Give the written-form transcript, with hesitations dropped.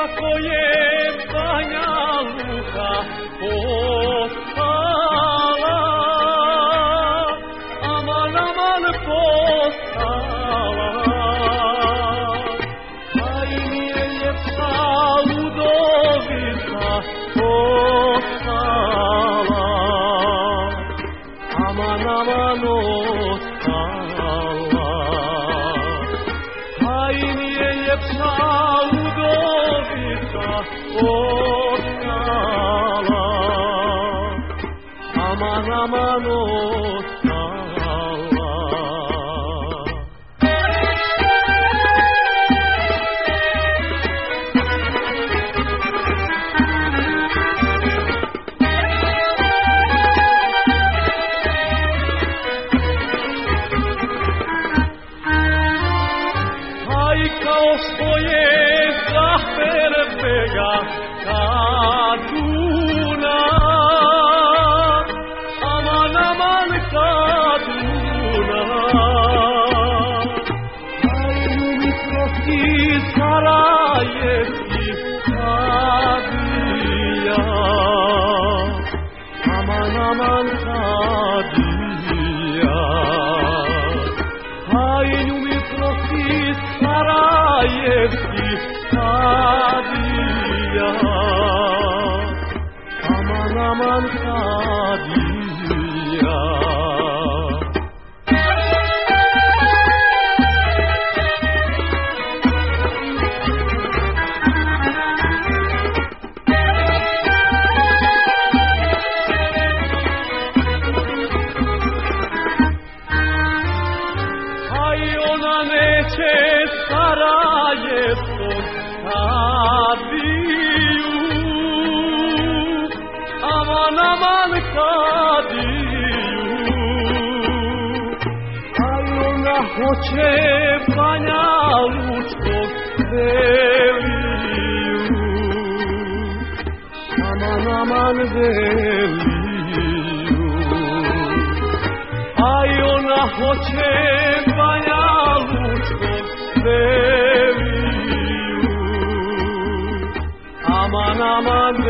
kako je Banja Luka postala, aman, aman postala. A i nije ljepša Ludovica postala, aman, aman ostala. A i nije ljepša Ludovica ostala, aman, aman ostala. Kao što je Zaferbega Kaduna, aman, aman Kaduna. Ajnu mi prosti Sarajevski Kadija, aman, aman Kadija. Ajnu mi prosti Sarajevski Kadija, aman, aman Kadija. Aj ona neće Sarajevskog Kadiju, aman, aman Kadiju. Aj ona hoće Banja Lučkog Veliju, aman, aman Veliju. Aj ona hoće Banja Lučkog Veliju, aman, aman